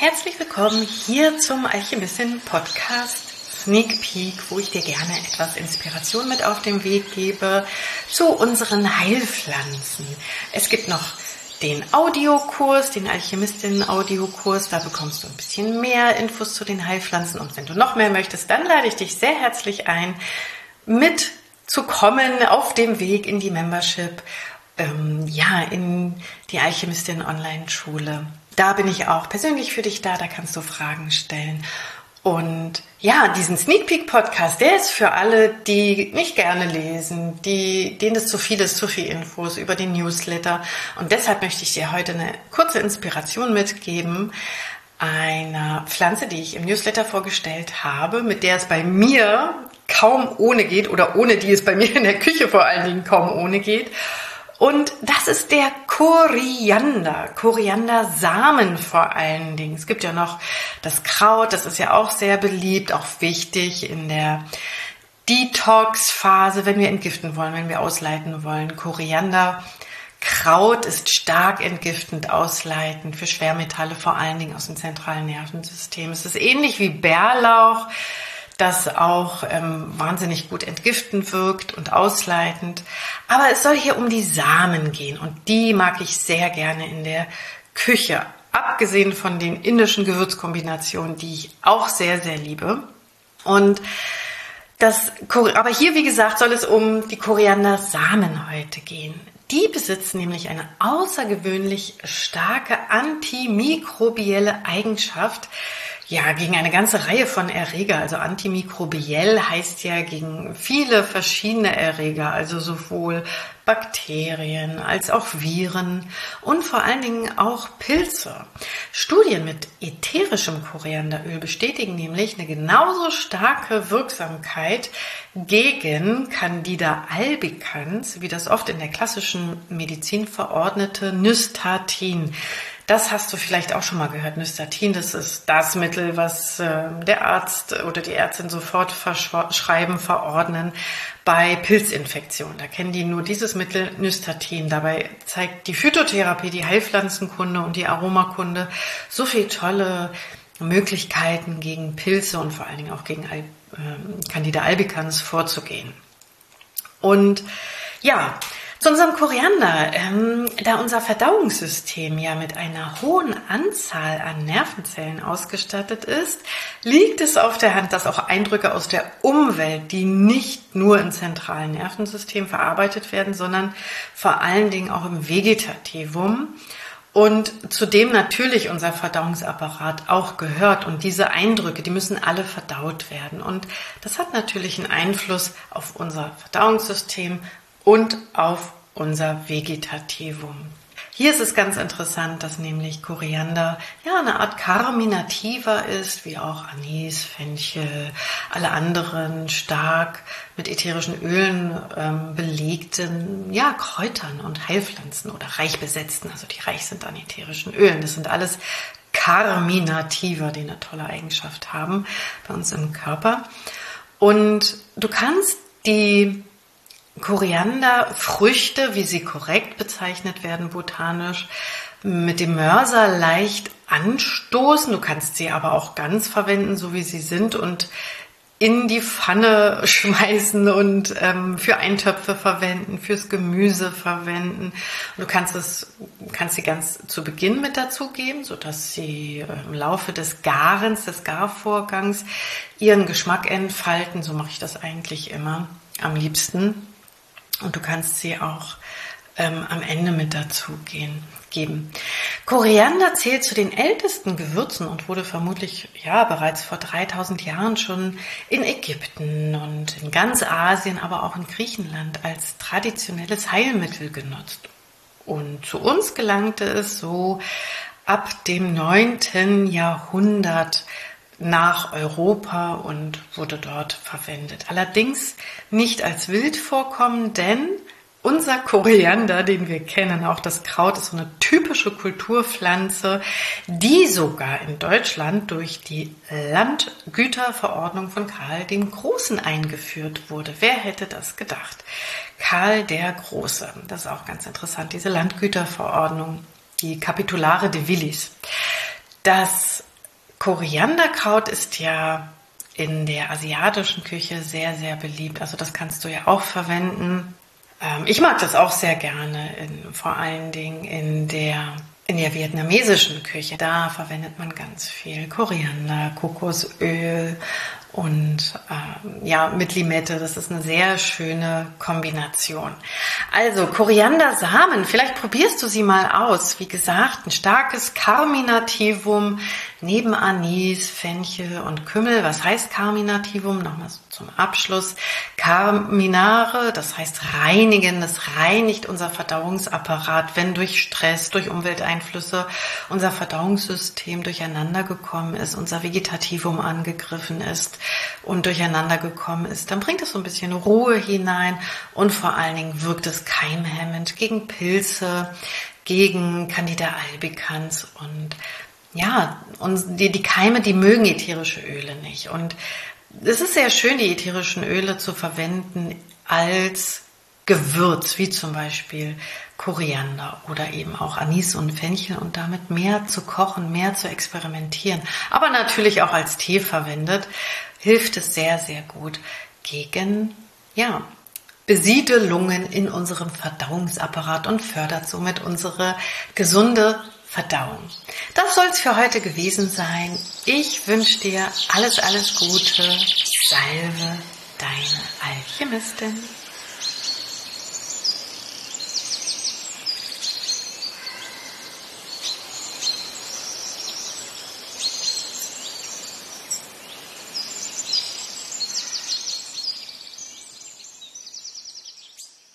Herzlich willkommen hier zum Alchemistin Podcast Sneak Peek, wo ich dir gerne etwas Inspiration mit auf den Weg gebe zu unseren Heilpflanzen. Es gibt noch den Audiokurs, den Alchemistin-Audiokurs, da bekommst du ein bisschen mehr Infos zu den Heilpflanzen und wenn du noch mehr möchtest, dann lade ich dich sehr herzlich ein, mitzukommen auf dem Weg in die Membership, in die Alchemistin Online-Schule. Da bin ich auch persönlich für dich da kannst du Fragen stellen. Und ja, diesen Sneak Peek Podcast, der ist für alle, die nicht gerne lesen, denen es zu viel ist, zu viel Infos über den Newsletter. Und deshalb möchte ich dir heute eine kurze Inspiration mitgeben einer Pflanze, die ich im Newsletter vorgestellt habe, mit der es bei mir kaum ohne geht oder ohne die es bei mir in der Küche vor allen Dingen kaum ohne geht. Und das ist der Koriander, Koriandersamen vor allen Dingen. Es gibt ja noch das Kraut, das ist ja auch sehr beliebt, auch wichtig in der Detox-Phase, wenn wir entgiften wollen, wenn wir ausleiten wollen. Korianderkraut ist stark entgiftend, ausleitend für Schwermetalle, vor allen Dingen aus dem zentralen Nervensystem. Es ist ähnlich wie Bärlauch, das auch wahnsinnig gut entgiftend wirkt und ausleitend. Aber es soll hier um die Samen gehen und die mag ich sehr gerne in der Küche. Abgesehen von den indischen Gewürzkombinationen, die ich auch sehr, sehr liebe. Aber hier, wie gesagt, soll es um die Koriandersamen heute gehen. Die besitzen nämlich eine außergewöhnlich starke antimikrobielle Eigenschaft, ja, gegen eine ganze Reihe von Erreger. Also antimikrobiell heißt ja gegen viele verschiedene Erreger, also sowohl Bakterien als auch Viren und vor allen Dingen auch Pilze. Studien mit ätherischem Korianderöl bestätigen nämlich eine genauso starke Wirksamkeit gegen Candida albicans, wie das oft in der klassischen Medizin verordnete Nystatin. Das hast du vielleicht auch schon mal gehört. Nystatin, das ist das Mittel, was der Arzt oder die Ärztin sofort verordnen bei Pilzinfektionen. Da kennen die nur dieses Mittel Nystatin. Dabei zeigt die Phytotherapie, die Heilpflanzenkunde und die Aromakunde so viele tolle Möglichkeiten gegen Pilze und vor allen Dingen auch gegen Candida albicans vorzugehen. Und ja, zu unserem Koriander, da unser Verdauungssystem ja mit einer hohen Anzahl an Nervenzellen ausgestattet ist, liegt es auf der Hand, dass auch Eindrücke aus der Umwelt, die nicht nur im zentralen Nervensystem verarbeitet werden, sondern vor allen Dingen auch im Vegetativum und zudem natürlich unser Verdauungsapparat auch gehört. Und diese Eindrücke, die müssen alle verdaut werden. Und das hat natürlich einen Einfluss auf unser Verdauungssystem und auf unser Vegetativum. Hier ist es ganz interessant, dass nämlich Koriander ja eine Art Carminativa ist, wie auch Anis, Fenchel, alle anderen stark mit ätherischen Ölen belegten Kräutern und Heilpflanzen oder reich besetzten, also die reich sind an ätherischen Ölen. Das sind alles Carminativa, die eine tolle Eigenschaft haben bei uns im Körper. Und du kannst die Korianderfrüchte, wie sie korrekt bezeichnet werden botanisch, mit dem Mörser leicht anstoßen. Du kannst sie aber auch ganz verwenden, so wie sie sind und in die Pfanne schmeißen und für Eintöpfe verwenden, fürs Gemüse verwenden. Und du kannst sie ganz zu Beginn mit dazugeben, sodass sie im Laufe des Garvorgangs ihren Geschmack entfalten. So mache ich das eigentlich immer am liebsten. Und du kannst sie auch am Ende mit dazu geben. Koriander zählt zu den ältesten Gewürzen und wurde vermutlich bereits vor 3000 Jahren schon in Ägypten und in ganz Asien, aber auch in Griechenland als traditionelles Heilmittel genutzt. Und zu uns gelangte es so ab dem 9. Jahrhundert nach Europa und wurde dort verwendet. Allerdings nicht als Wildvorkommen, denn unser Koriander, den wir kennen, auch das Kraut, ist so eine typische Kulturpflanze, die sogar in Deutschland durch die Landgüterverordnung von Karl dem Großen eingeführt wurde. Wer hätte das gedacht? Karl der Große, das ist auch ganz interessant, diese Landgüterverordnung, die Capitulare de Villis. Das Korianderkraut ist ja in der asiatischen Küche sehr, sehr beliebt. Also das kannst du ja auch verwenden. Ich mag das auch sehr gerne, vor allen Dingen in der vietnamesischen Küche. Da verwendet man ganz viel Koriander, Kokosöl und mit Limette. Das ist eine sehr schöne Kombination. Also Koriandersamen, vielleicht probierst du sie mal aus. Wie gesagt, ein starkes Carminativum neben Anis, Fenchel und Kümmel. Was heißt Carminativum? Nochmal so zum Abschluss. Carminare, das heißt reinigen. Das reinigt unser Verdauungsapparat, wenn durch Stress, durch Umwelteinflüsse unser Verdauungssystem durcheinander gekommen ist, unser Vegetativum angegriffen ist und durcheinander gekommen ist, dann bringt es so ein bisschen Ruhe hinein und vor allen Dingen wirkt es keimhemmend gegen Pilze, gegen Candida albicans und die Keime, die mögen ätherische Öle nicht. Und es ist sehr schön, die ätherischen Öle zu verwenden als Gewürz, wie zum Beispiel Koriander oder eben auch Anis und Fenchel und damit mehr zu kochen, mehr zu experimentieren. Aber natürlich auch als Tee verwendet, hilft es sehr, sehr gut gegen, Besiedelungen in unserem Verdauungsapparat und fördert somit unsere gesunde Verdauung. Das soll es für heute gewesen sein. Ich wünsche dir alles, alles Gute. Salve, deine Alchemistin.